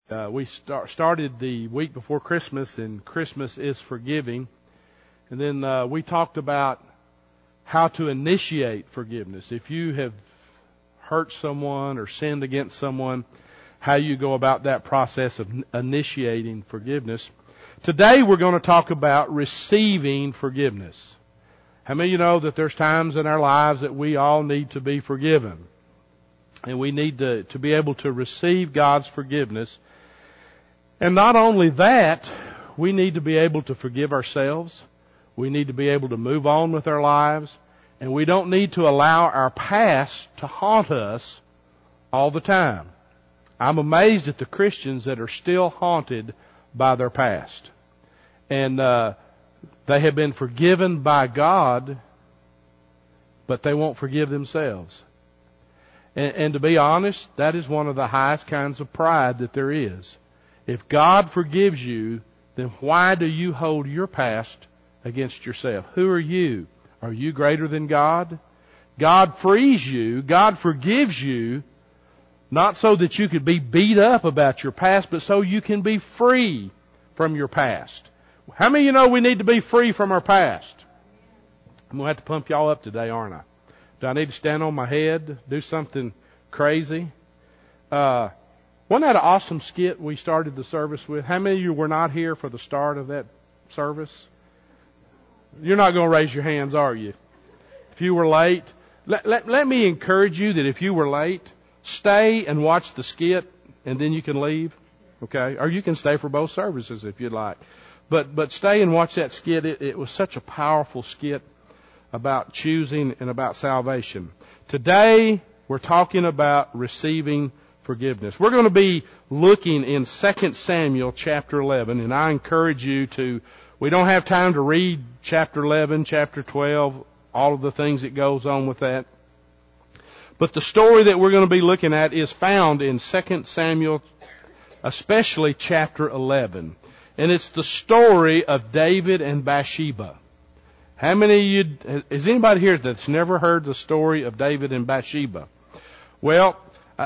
We started the week before Christmas, and Christmas is forgiving. And then we talked about how to initiate forgiveness. If you have hurt someone or sinned against someone, how you go about that process of initiating forgiveness. Today we're going to talk about receiving forgiveness. How many of you know that there's times in our lives that we all need to be forgiven? And we need to be able to receive God's forgiveness. And not only that, we need to be able to forgive ourselves. We need to be able to move on with our lives. And we don't need to allow our past to haunt us all the time. I'm amazed at the Christians that are still haunted by their past. And they have been forgiven by God, but they won't forgive themselves. And to be honest, that is one of the highest kinds of pride that there is. If God forgives you, then why do you hold your past against yourself? Who are you? Are you greater than God? God frees you. God forgives you, not so that you could be beat up about your past, but so you can be free from your past. How many of you know we need to be free from our past? I'm going to have to pump y'all up today, aren't I? Do I need to stand on my head, do something crazy? Wasn't that an awesome skit we started the service with? How many of you were not here for the start of that service? You're not going to raise your hands, are you? If you were late, let me encourage you that if you were late, stay and watch the skit, and then you can leave. Okay? Or you can stay for both services if you'd like. But stay and watch that skit. It was such a powerful skit about choosing and about salvation. Today, we're talking about receiving forgiveness. We're going to be looking in 2 Samuel chapter 11, and I encourage you to, we don't have time to read chapter 11, chapter 12, all of the things that goes on with that. But the story that we're going to be looking at is found in 2 Samuel, especially chapter 11. And it's the story of David and Bathsheba. How many of you, is anybody here that's never heard the story of David and Bathsheba? Well,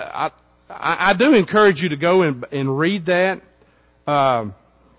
I do encourage you to go and read that. But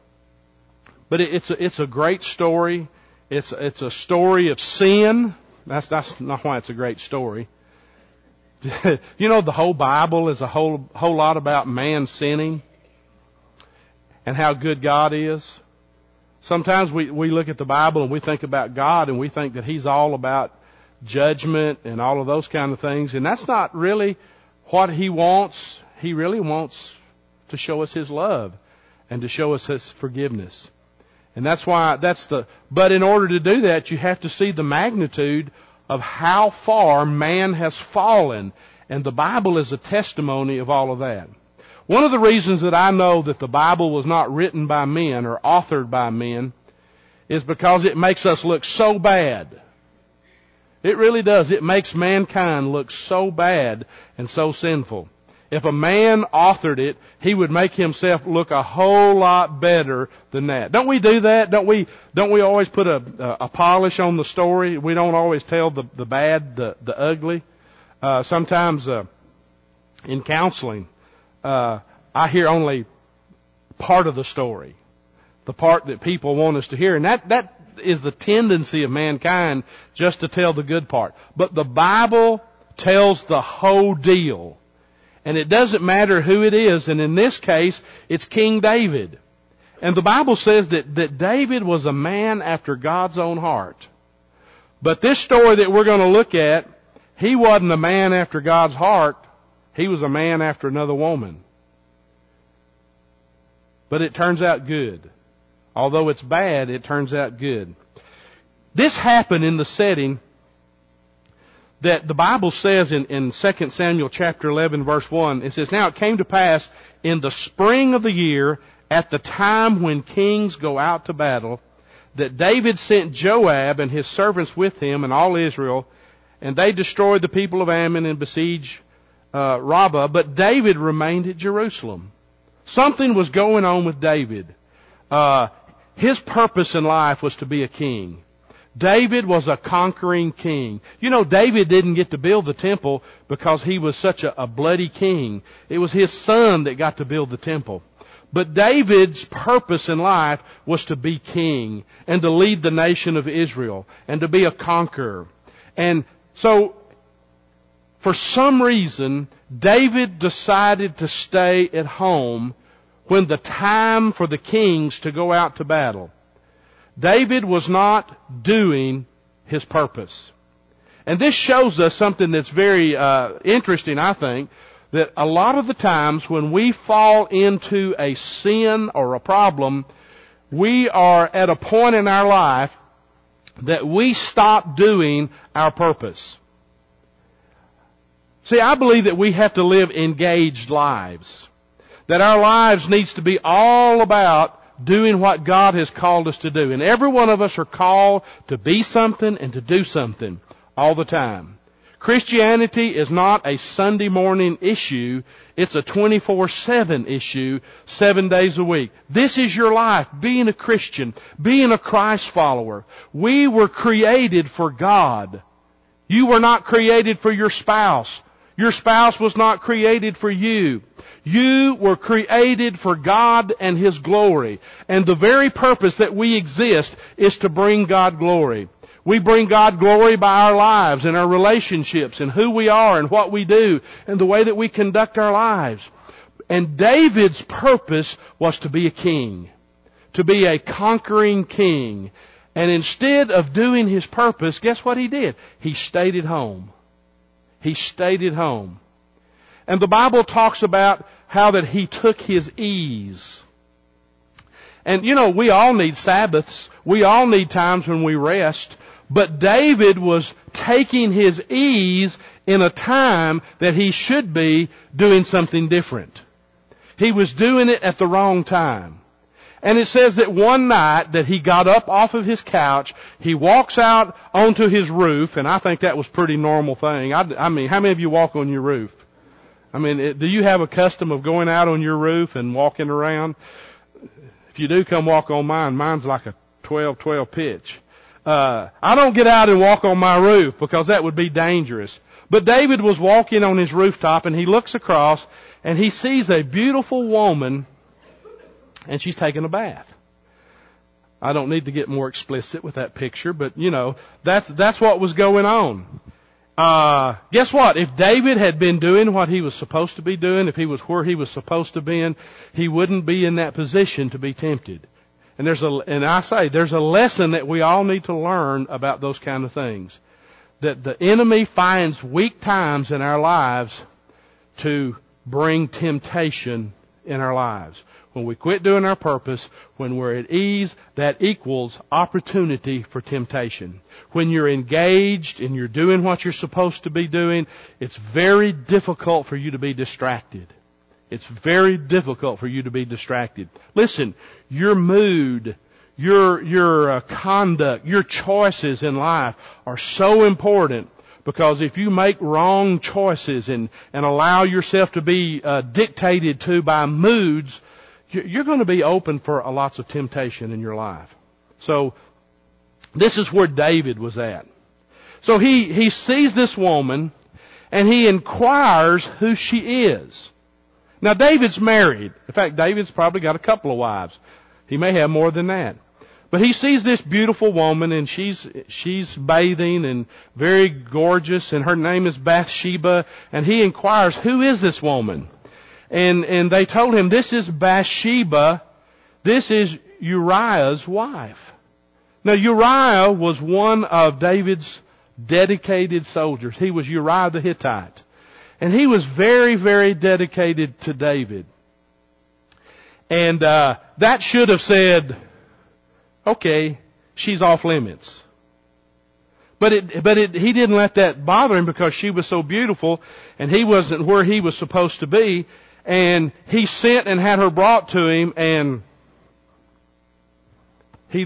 it's a great story. It's a story of sin. That's not why it's a great story. You know, the whole Bible is a whole lot about man sinning and how good God is. Sometimes we look at the Bible and we think about God and we think that He's all about judgment and all of those kind of things. And that's not really what He wants. He really wants to show us His love and to show us His forgiveness. And that's why but in order to do that, you have to see the magnitude of how far man has fallen. And the Bible is a testimony of all of that. One of the reasons that I know that the Bible was not written by men or authored by men is because it makes us look so bad. It really does. It makes mankind look so bad and so sinful. If a man authored it, he would make himself look a whole lot better than that. Don't we do that? Don't we always put a polish on the story? We don't always tell the bad, the ugly. Sometimes in counseling, I hear only part of the story, the part that people want us to hear. And that is the tendency of mankind, just to tell the good part. But the Bible tells the whole deal. And it doesn't matter who it is. And in this case, it's King David. And the Bible says that David was a man after God's own heart. But this story that we're going to look at, he wasn't a man after God's heart. He was a man after another woman. But it turns out good. Although it's bad, it turns out good. This happened in the setting that the Bible says in 2 Samuel chapter 11 verse 1. It says, "Now it came to pass in the spring of the year, at the time when kings go out to battle, that David sent Joab and his servants with him and all Israel, and they destroyed the people of Ammon and besieged Rabbah, but David remained at Jerusalem." Something was going on with David. His purpose in life was to be a king. David was a conquering king. You know, David didn't get to build the temple because he was such a bloody king. It was his son that got to build the temple. But David's purpose in life was to be king and to lead the nation of Israel and to be a conqueror. And so, for some reason, David decided to stay at home when the time for the kings to go out to battle. David was not doing his purpose. And this shows us something that's very interesting, I think, that a lot of the times when we fall into a sin or a problem, we are at a point in our life that we stop doing our purpose. See, I believe that we have to live engaged lives. That our lives needs to be all about doing what God has called us to do. And every one of us are called to be something and to do something all the time. Christianity is not a Sunday morning issue. It's a 24/7 issue, 7 days a week. This is your life, being a Christian, being a Christ follower. We were created for God. You were not created for your spouse. Your spouse was not created for you. You were created for God and His glory. And the very purpose that we exist is to bring God glory. We bring God glory by our lives and our relationships and who we are and what we do and the way that we conduct our lives. And David's purpose was to be a king, to be a conquering king. And instead of doing his purpose, guess what he did? He stayed at home. He stayed at home. And the Bible talks about how that he took his ease. And you know, we all need Sabbaths. We all need times when we rest. But David was taking his ease in a time that he should be doing something different. He was doing it at the wrong time. And it says that one night that he got up off of his couch, he walks out onto his roof, and I think that was a pretty normal thing. I mean, how many of you walk on your roof? I mean, do you have a custom of going out on your roof and walking around? If you do, come walk on mine. Mine's like a 12-12 pitch. I don't get out and walk on my roof because that would be dangerous. But David was walking on his rooftop and he looks across and he sees a beautiful woman and she's taking a bath. I don't need to get more explicit with that picture, but you know, that's what was going on. Guess what? If David had been doing what he was supposed to be doing, if he was where he was supposed to be, he wouldn't be in that position to be tempted. And there's a lesson that we all need to learn about those kind of things. That the enemy finds weak times in our lives to bring temptation in our lives. When we quit doing our purpose, when we're at ease, that equals opportunity for temptation. When you're engaged and you're doing what you're supposed to be doing, it's very difficult for you to be distracted. It's very difficult for you to be distracted. Listen, your mood, your conduct, your choices in life are so important because if you make wrong choices and allow yourself to be dictated to by moods, you're going to be open for lots of temptation in your life. So this is where David was at. So he sees this woman and he inquires who she is. Now David's married. In fact, David's probably got a couple of wives. He may have more than that. But he sees this beautiful woman and she's bathing and very gorgeous and her name is Bathsheba and he inquires, who is this woman? And they told him, this is Bathsheba. This is Uriah's wife. Now Uriah was one of David's dedicated soldiers. He was Uriah the Hittite. And he was very, very dedicated to David. And that should have said, okay, she's off limits. But he didn't let that bother him because she was so beautiful and he wasn't where he was supposed to be. And he sent and had her brought to him and he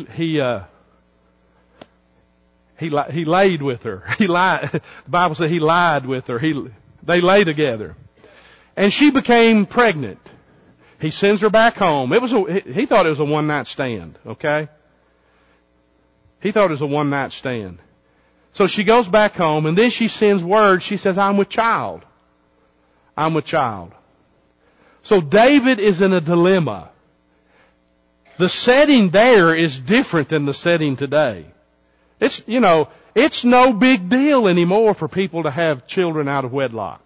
laid with her. He lied. The Bible said he lied with her. They lay together. And she became pregnant. He sends her back home. He thought it was a one-night stand, okay? He thought it was a one-night stand. So she goes back home and then she sends word. She says, I'm with child. I'm with child. So David is in a dilemma. The setting there is different than the setting today. It's no big deal anymore for people to have children out of wedlock.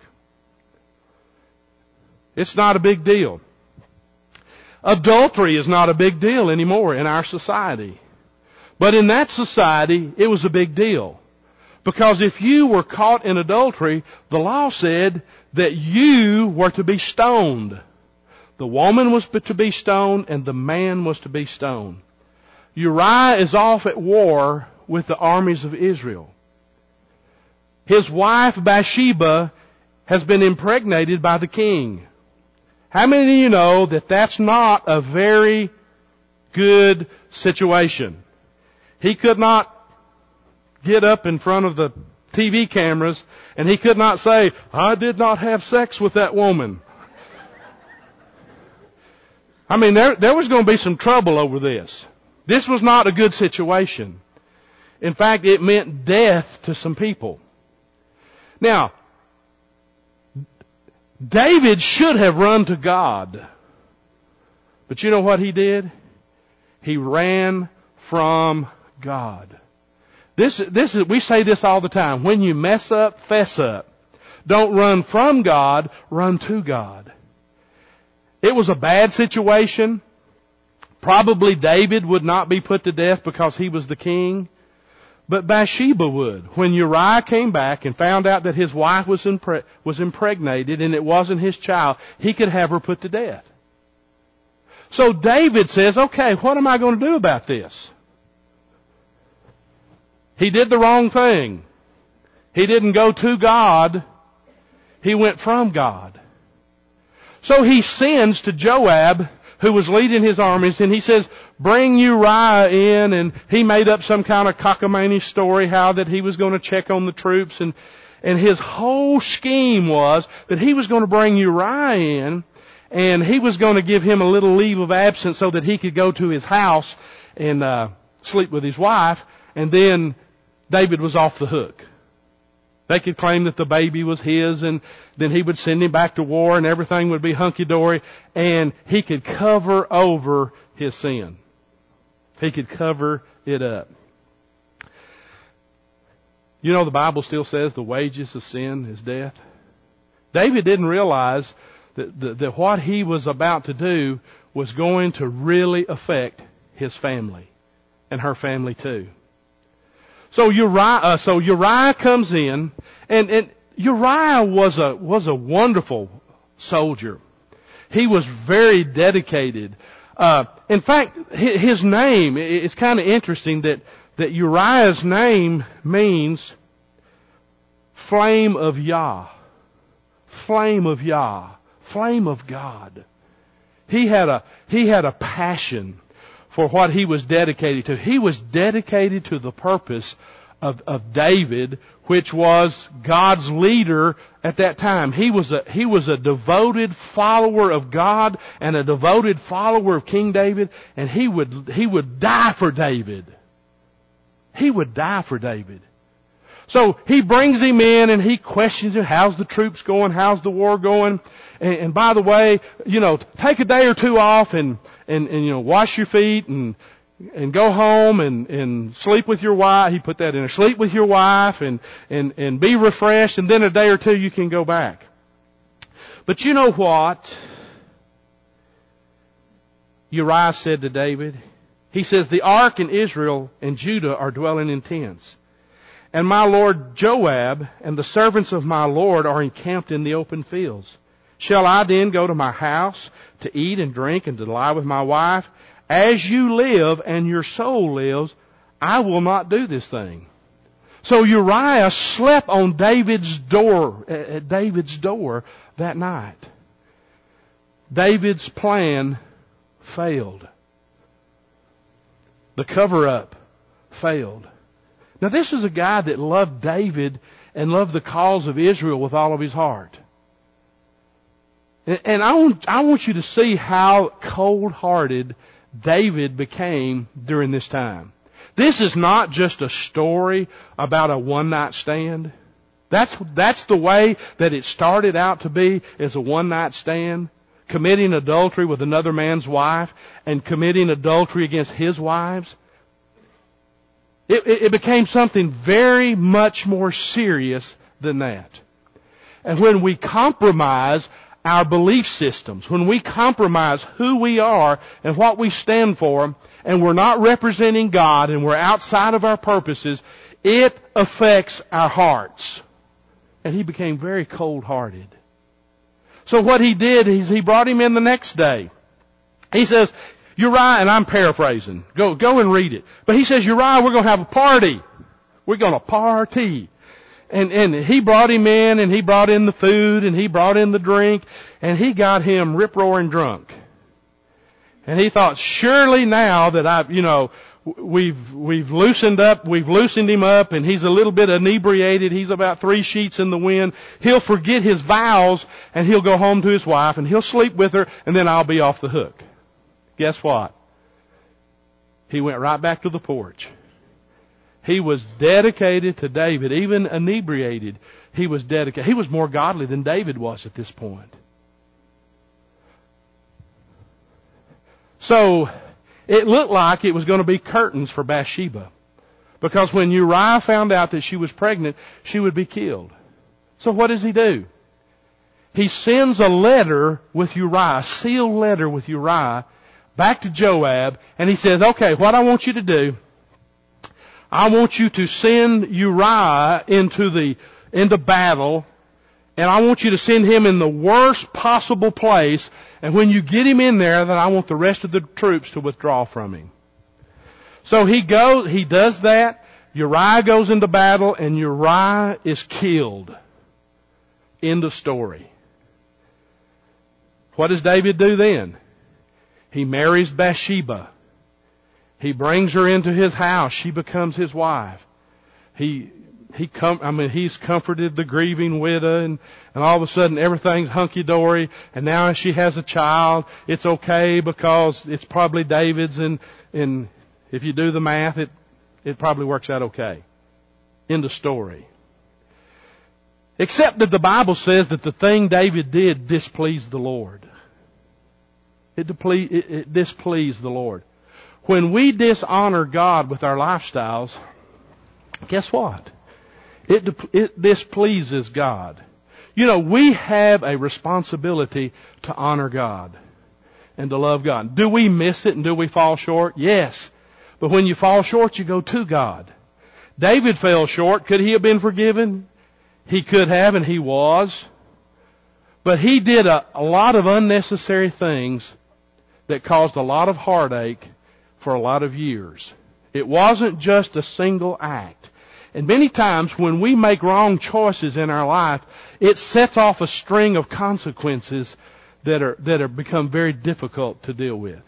It's not a big deal. Adultery is not a big deal anymore in our society. But in that society, it was a big deal. Because if you were caught in adultery, the law said that you were to be stoned. The woman was to be stoned and the man was to be stoned. Uriah is off at war with the armies of Israel. His wife Bathsheba has been impregnated by the king. How many of you know that that's not a very good situation? He could not get up in front of the TV cameras and he could not say, I did not have sex with that woman. I mean, there was going to be some trouble over this. This was not a good situation. In fact, it meant death to some people. Now, David should have run to God. But you know what he did? He ran from God. We say this all the time. When you mess up, fess up. Don't run from God, run to God. It was a bad situation. Probably David would not be put to death because he was the king. But Bathsheba would. When Uriah came back and found out that his wife was impregnated and it wasn't his child, he could have her put to death. So David says, okay, what am I going to do about this? He did the wrong thing. He didn't go to God. He went from God. So he sends to Joab, who was leading his armies, and he says, bring Uriah in, and he made up some kind of cockamamie story how that he was going to check on the troops, and his whole scheme was that he was going to bring Uriah in, and he was going to give him a little leave of absence so that he could go to his house and sleep with his wife, and then David was off the hook. They could claim that the baby was his, and then he would send him back to war and everything would be hunky-dory, and he could cover over his sin. He could cover it up. You know, the Bible still says the wages of sin is death. David didn't realize that what he was about to do was going to really affect his family and her family too. So Uriah comes in, and Uriah was a wonderful soldier. He was very dedicated. In fact, his name, it's kind of interesting that Uriah's name means flame of Yah. Flame of Yah. Flame of God. He had a passion for what he was dedicated to. He was dedicated to the purpose of David, which was God's leader at that time. He was a devoted follower of God and a devoted follower of King David, and he would die for David. He would die for David. So he brings him in and he questions him, how's the troops going? How's the war going? And by the way, take a day or two off and wash your feet and go home and sleep with your wife. He put that in there. Sleep with your wife and be refreshed, and then a day or two you can go back. But you know what Uriah said to David? He says, the ark in Israel and Judah are dwelling in tents. And my lord Joab and the servants of my lord are encamped in the open fields. Shall I then go to my house to eat and drink and to lie with my wife? As you live and your soul lives, I will not do this thing. So Uriah slept on David's door, at David's door that night. David's plan failed. The cover-up failed. Now this is a guy that loved David and loved the cause of Israel with all of his heart. And I want you to see how cold-hearted David became during this time. This is not just a story about a one-night stand. That's the way that it started out to be, as a one-night stand. committing adultery with another man's wife and committing adultery against his wives. It became something very much more serious than that. And when we compromise our belief systems, when we compromise who we are and what we stand for, and we're not representing God and we're outside of our purposes, it affects our hearts. And he became very cold-hearted. So what he did is he brought him in the next day. He says, Uriah, and I'm paraphrasing. Go and read it. But he says, Uriah, we're going to have a party. We're going to party. And he brought him in, and he brought in the food, and he brought in the drink, and he got him rip-roaring drunk. And he thought, surely now that we've loosened him up, and he's a little bit inebriated, he's about 3 sheets in the wind, he'll forget his vows, and he'll go home to his wife, and he'll sleep with her, and then I'll be off the hook. Guess what? He went right back to the porch. He was dedicated to David, even inebriated. He was dedicated. He was more godly than David was at this point. So, it looked like it was going to be curtains for Bathsheba. Because when Uriah found out that she was pregnant, she would be killed. So what does he do? He sends a letter with Uriah, a sealed letter with Uriah, back to Joab, and he says, okay, what I want you to do, I want you to send Uriah into battle, and I want you to send him in the worst possible place, and when you get him in there, then I want the rest of the troops to withdraw from him. So he does that, Uriah goes into battle, and Uriah is killed. End of story. What does David do then? He marries Bathsheba. He brings her into his house. She becomes his wife. He's comforted the grieving widow, and all of a sudden everything's hunky-dory, and now she has a child. It's okay because it's probably David's, and if you do the math, it probably works out okay. End of story. Except that the Bible says that the thing David did displeased the Lord. It displeased the Lord. When we dishonor God with our lifestyles, guess what? It displeases God. We have a responsibility to honor God and to love God. Do we miss it and do we fall short? Yes. But when you fall short, you go to God. David fell short. Could he have been forgiven? He could have, and he was. But he did a lot of unnecessary things that caused a lot of heartache for a lot of years. It wasn't just a single act. And many times when we make wrong choices in our life, it sets off a string of consequences that are become very difficult to deal with.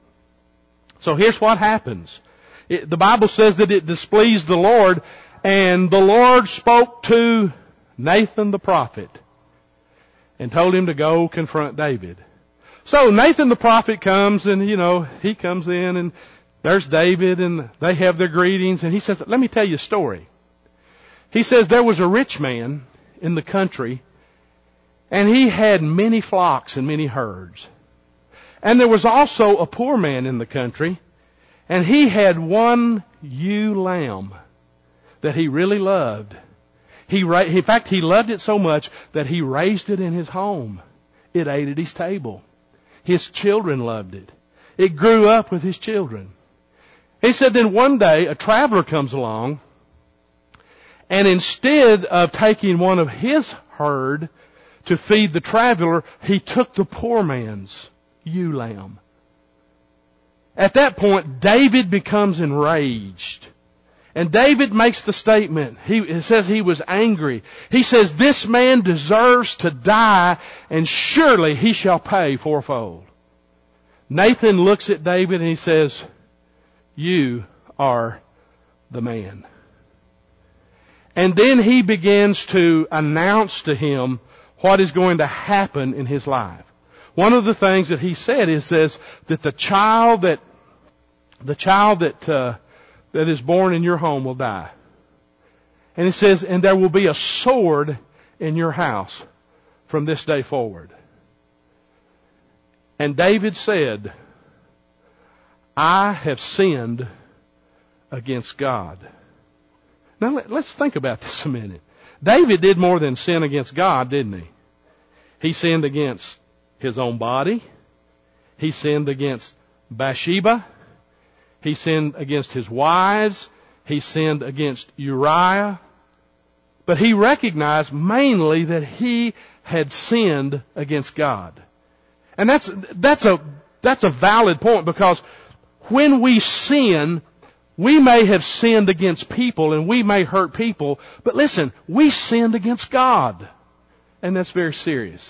So here's what happens. The Bible says that it displeased the Lord, and the Lord spoke to Nathan the prophet and told him to go confront David. So Nathan the prophet comes, and he comes in, and there's David, and they have their greetings, and he says, let me tell you a story. He says there was a rich man in the country, and he had many flocks and many herds. And there was also a poor man in the country, and he had one ewe lamb that he really loved. In fact, he loved it so much that he raised it in his home. It ate at his table. His children loved it. It grew up with his children. He said then one day a traveler comes along, and instead of taking one of his herd to feed the traveler, he took the poor man's ewe lamb. At that point, David becomes enraged. And David makes the statement. It says he was angry. He says, this man deserves to die, and surely he shall pay fourfold. Nathan looks at David and he says, you are the man. And then he begins to announce to him what is going to happen in his life. One of the things that he said is that the child that is born in your home will die. And it says, and there will be a sword in your house from this day forward. And David said, I have sinned against God. Now let's think about this a minute. David did more than sin against God, didn't he? He sinned against his own body. He sinned against Bathsheba. He sinned against his wives. He sinned against Uriah. But he recognized mainly that he had sinned against God. And that's a valid point, because when we sin, we may have sinned against people and we may hurt people, but listen, we sinned against God. And that's very serious.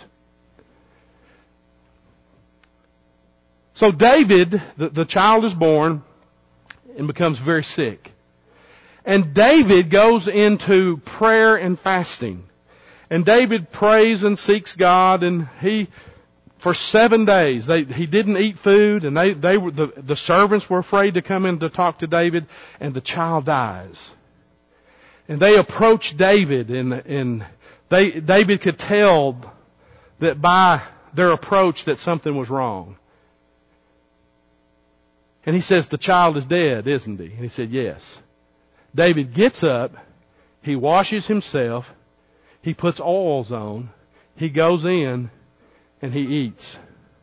So David, the child is born and becomes very sick. And David goes into prayer and fasting. And David prays and seeks God, and for 7 days, he didn't eat food, and the servants were afraid to come in to talk to David, and the child dies. And they approach David, and David could tell that by their approach that something was wrong. And he says, the child is dead, isn't he? And he said, yes. David gets up, he washes himself, he puts oils on, he goes in, and he eats.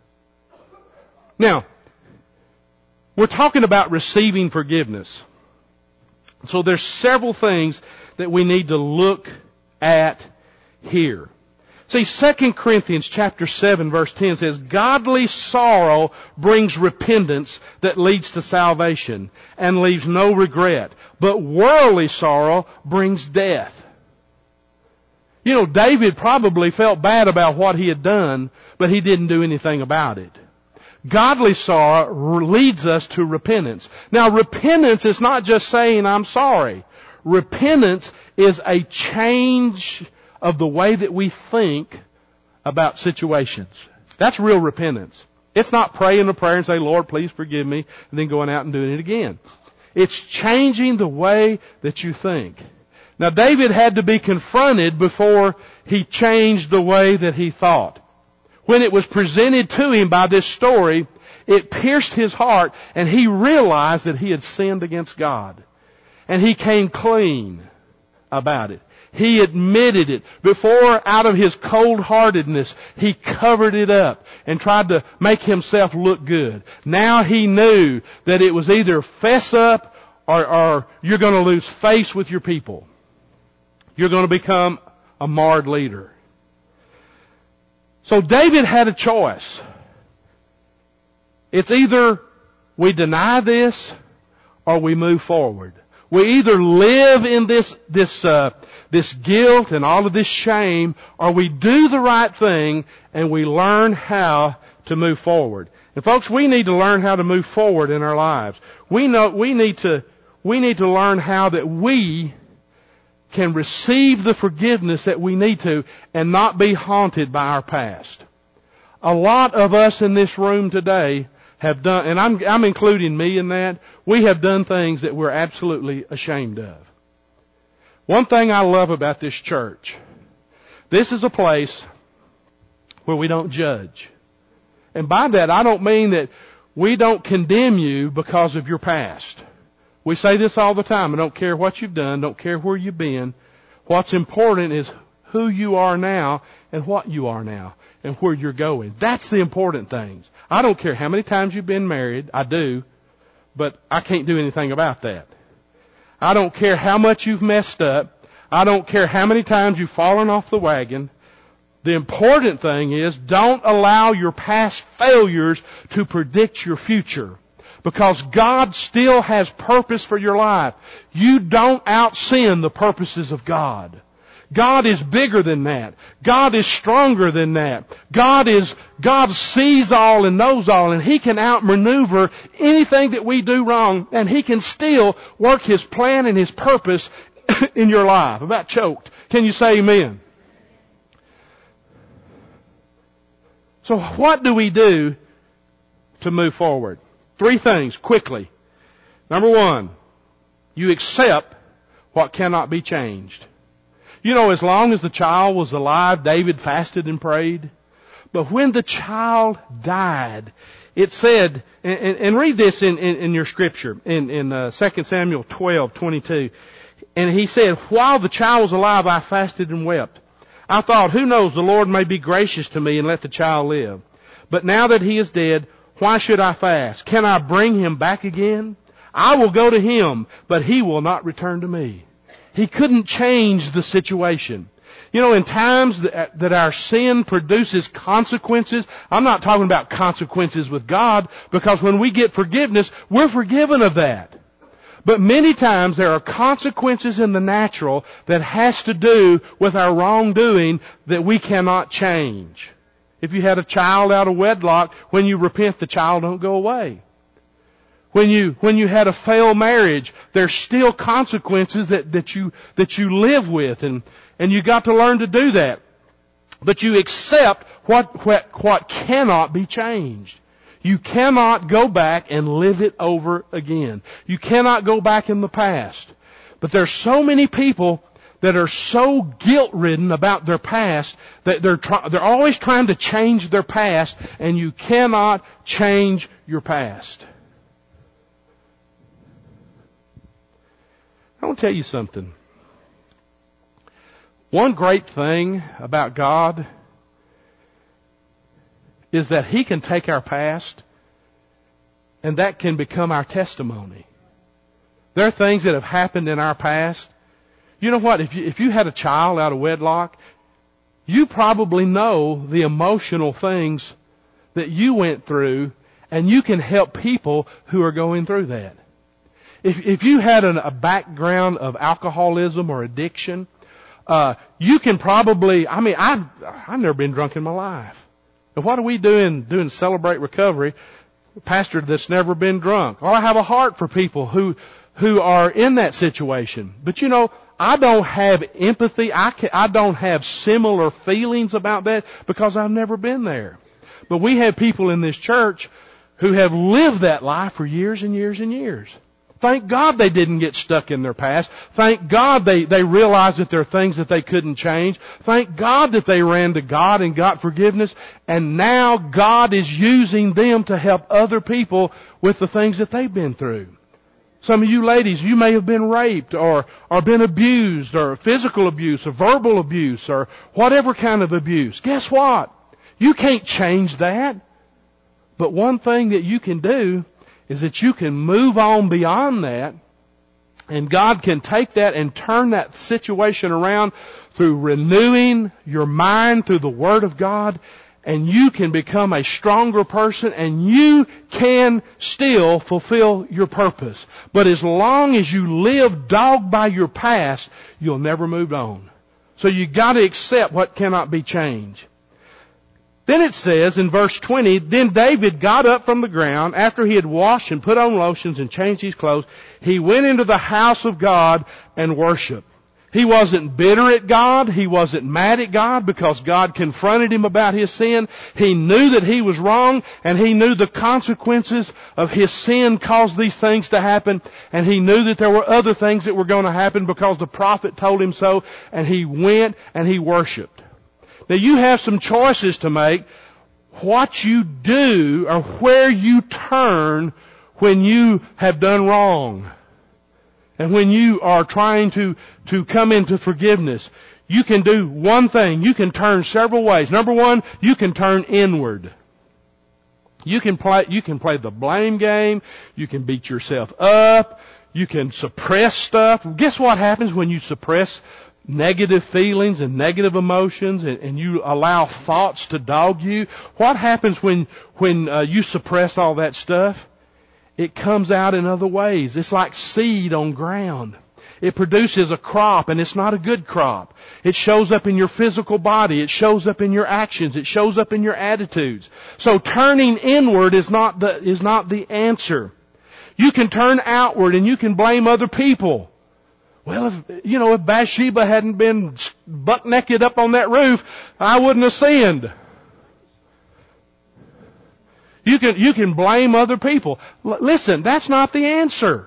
Now, we're talking about receiving forgiveness. So there's several things that we need to look at here. See, 2 Corinthians chapter 7 verse 10 says, godly sorrow brings repentance that leads to salvation and leaves no regret. But worldly sorrow brings death. You know, David probably felt bad about what he had done, but he didn't do anything about it. Godly sorrow leads us to repentance. Now, repentance is not just saying, I'm sorry. Repentance is a change of the way that we think about situations. That's real repentance. It's not praying a prayer and say, Lord, please forgive me, and then going out and doing it again. It's changing the way that you think. Now, David had to be confronted before he changed the way that he thought. When it was presented to him by this story, it pierced his heart, and he realized that he had sinned against God. And he came clean about it. He admitted it. Before, out of his cold-heartedness, he covered it up and tried to make himself look good. Now he knew that it was either fess up or you're going to lose face with your people. You're going to become a marred leader. So David had a choice. It's either we deny this or we move forward. We either live in this guilt and all of this shame, or we do the right thing and we learn how to move forward. And folks, we need to learn how to move forward in our lives. We need to learn how that we can receive the forgiveness that we need to and not be haunted by our past. A lot of us in this room today have done, and I'm including me in that, we have done things that we're absolutely ashamed of. One thing I love about this church, this is a place where we don't judge. And by that, I don't mean that we don't condemn you because of your past. We say this all the time. I don't care what you've done, don't care where you've been. What's important is who you are now and what you are now and where you're going. That's the important things. I don't care how many times you've been married. I do. But I can't do anything about that. I don't care how much you've messed up. I don't care how many times you've fallen off the wagon. The important thing is don't allow your past failures to predict your future. Because God still has purpose for your life. You don't out-sin the purposes of God. God is bigger than that. God is stronger than that. God sees all and knows all, and He can outmaneuver anything that we do wrong, and He can still work His plan and His purpose in your life. About choked. Can you say amen? So what do we do to move forward? 3 things, quickly. Number 1, you accept what cannot be changed. You know, as long as the child was alive, David fasted and prayed. But when the child died, it said, and read this in your scripture, in 2 Samuel 12:22. And he said, while the child was alive, I fasted and wept. I thought, who knows, the Lord may be gracious to me and let the child live. But now that he is dead, why should I fast? Can I bring him back again? I will go to him, but he will not return to me. He couldn't change the situation. You know, in times that our sin produces consequences, I'm not talking about consequences with God, because when we get forgiveness, we're forgiven of that. But many times there are consequences in the natural that has to do with our wrongdoing that we cannot change. If you had a child out of wedlock, when you repent, the child don't go away. When you had a failed marriage, there's still consequences that you live with, and you got to learn to do that. But you accept what cannot be changed. You cannot go back and live it over again. You cannot go back in the past. But there's so many people that are so guilt-ridden about their past that they're always trying to change their past, and you cannot change your past. I want to tell you something. One great thing about God is that He can take our past and that can become our testimony. There are things that have happened in our past. You know what? If you had a child out of wedlock, you probably know the emotional things that you went through, and you can help people who are going through that. If you had a background of alcoholism or addiction, you can probably, I've never been drunk in my life. And what are we doing Celebrate Recovery? A pastor that's never been drunk. Well, I have a heart for people who are in that situation. But you know, I don't have empathy. I don't have similar feelings about that because I've never been there. But we have people in this church who have lived that life for years and years and years. Thank God they didn't get stuck in their past. Thank God they realized that there are things that they couldn't change. Thank God that they ran to God and got forgiveness. And now God is using them to help other people with the things that they've been through. Some of you ladies, you may have been raped or been abused, or physical abuse or verbal abuse or whatever kind of abuse. Guess what? You can't change that. But one thing that you can do is that you can move on beyond that, and God can take that and turn that situation around through renewing your mind through the Word of God, and you can become a stronger person, and you can still fulfill your purpose. But as long as you live dogged by your past, you'll never move on. So you got to accept what cannot be changed. Then it says in verse 20, then David got up from the ground after he had washed and put on lotions and changed his clothes. He went into the house of God and worshiped. He wasn't bitter at God. He wasn't mad at God because God confronted him about his sin. He knew that he was wrong, and he knew the consequences of his sin caused these things to happen, and he knew that there were other things that were going to happen because the prophet told him so, and he went and he worshiped. Now you have some choices to make, what you do or where you turn when you have done wrong. And when you are trying to come into forgiveness. You can do one thing. You can turn several ways. Number one, you can turn inward. You can play the blame game. You can beat yourself up. You can suppress stuff. Guess what happens when you suppress negative feelings and negative emotions, and you allow thoughts to dog you? What happens when you suppress all that stuff? It comes out in other ways. It's like seed on ground. It produces a crop, and it's not a good crop. It shows up in your physical body. It shows up in your actions. It shows up in your attitudes. So turning inward is not the answer. You can turn outward and you can blame other people. Well, if Bathsheba hadn't been buck naked up on that roof, I wouldn't have sinned. You can blame other people. Listen, that's not the answer.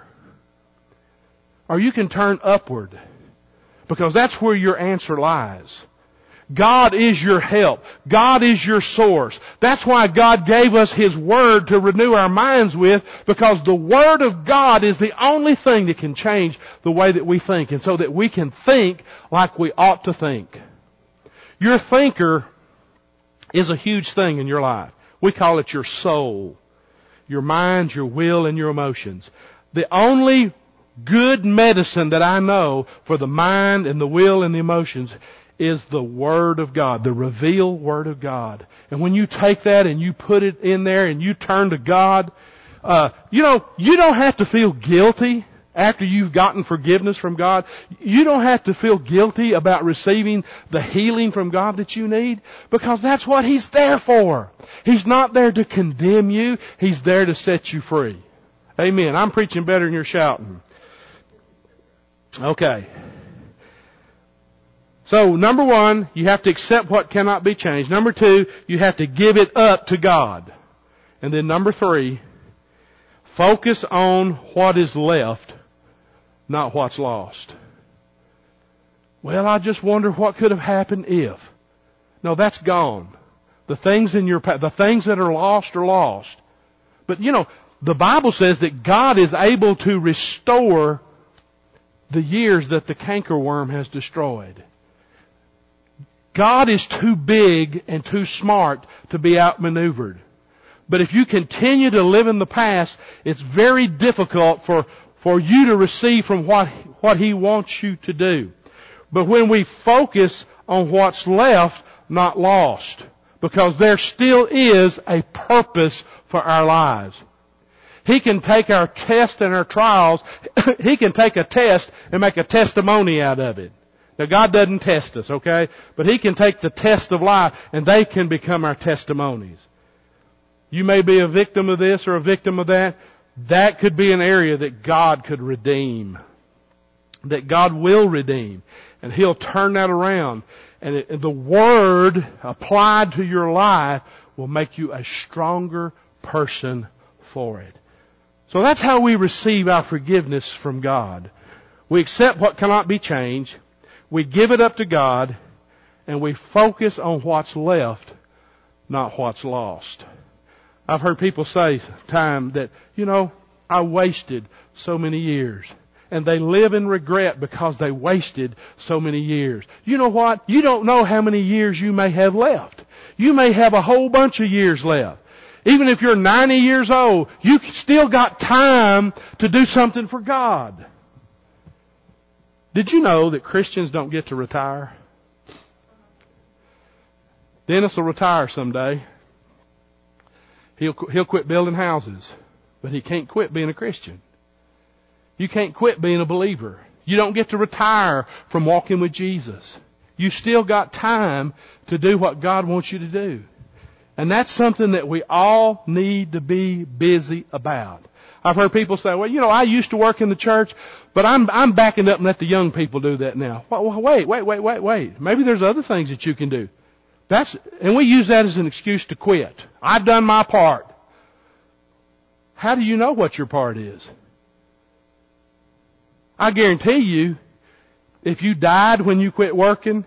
Or you can turn upward, because that's where your answer lies. God is your help. God is your source. That's why God gave us His Word to renew our minds with, because the Word of God is the only thing that can change the way that we think, and so that we can think like we ought to think. Your thinker is a huge thing in your life. We call it your soul. Your mind, your will, and your emotions. The only good medicine that I know for the mind and the will and the emotions is the Word of God, the revealed Word of God. And when you take that and you put it in there and you turn to God, you don't have to feel guilty after you've gotten forgiveness from God. You don't have to feel guilty about receiving the healing from God that you need, because that's what He's there for. He's not there to condemn you. He's there to set you free. Amen. I'm preaching better than you're shouting. Okay. So, number one, you have to accept what cannot be changed. Number two, you have to give it up to God. And then number three, focus on what is left, not what's lost. Well, I just wonder what could have happened if. No, that's gone. The things in your past, the things that are lost. But the Bible says that God is able to restore the years that the cankerworm has destroyed. God is too big and too smart to be outmaneuvered. But if you continue to live in the past, it's very difficult for you to receive from what He wants you to do. But when we focus on what's left, not lost, because there still is a purpose for our lives. He can take our tests and our trials, He can take a test and make a testimony out of it. Now, God doesn't test us, okay? But He can take the test of life and they can become our testimonies. You may be a victim of this or a victim of that. That could be an area that God could redeem. That God will redeem. And He'll turn that around. And the Word applied to your life will make you a stronger person for it. So that's how we receive our forgiveness from God. We accept what cannot be changed. We give it up to God, and we focus on what's left, not what's lost. I've heard people say time that, I wasted so many years. And they live in regret because they wasted so many years. You know what? You don't know how many years you may have left. You may have a whole bunch of years left. Even if you're 90 years old, you still got time to do something for God. Did you know that Christians don't get to retire? Dennis will retire someday. He'll quit building houses, but he can't quit being a Christian. You can't quit being a believer. You don't get to retire from walking with Jesus. You still got time to do what God wants you to do. And that's something that we all need to be busy about. I've heard people say, well, I used to work in the church, but I'm backing up and let the young people do that now. Well, wait. Maybe there's other things that you can do. And we use that as an excuse to quit. I've done my part. How do you know what your part is? I guarantee you, if you died when you quit working,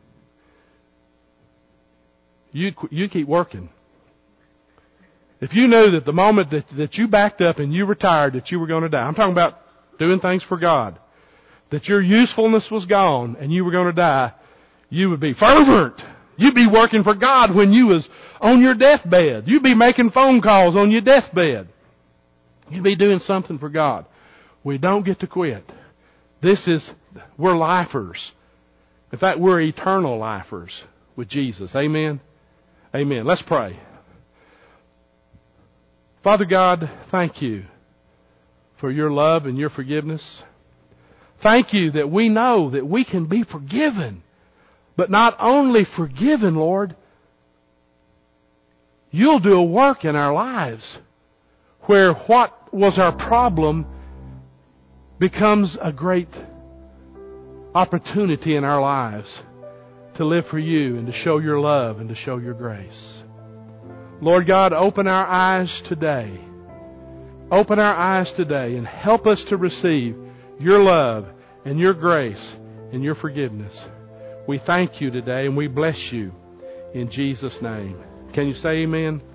you keep working. If you knew that the moment that you backed up and you retired that you were going to die, I'm talking about doing things for God, that your usefulness was gone and you were going to die, you would be fervent. You'd be working for God when you was on your deathbed. You'd be making phone calls on your deathbed. You'd be doing something for God. We don't get to quit. We're lifers. In fact, we're eternal lifers with Jesus. Amen? Amen. Let's pray. Father God, thank you for your love and your forgiveness. Thank you that we know that we can be forgiven. But not only forgiven, Lord, you'll do a work in our lives where what was our problem becomes a great opportunity in our lives to live for you and to show your love and to show your grace. Lord God, open our eyes today. Open our eyes today and help us to receive your love and your grace and your forgiveness. We thank you today and we bless you in Jesus' name. Can you say amen?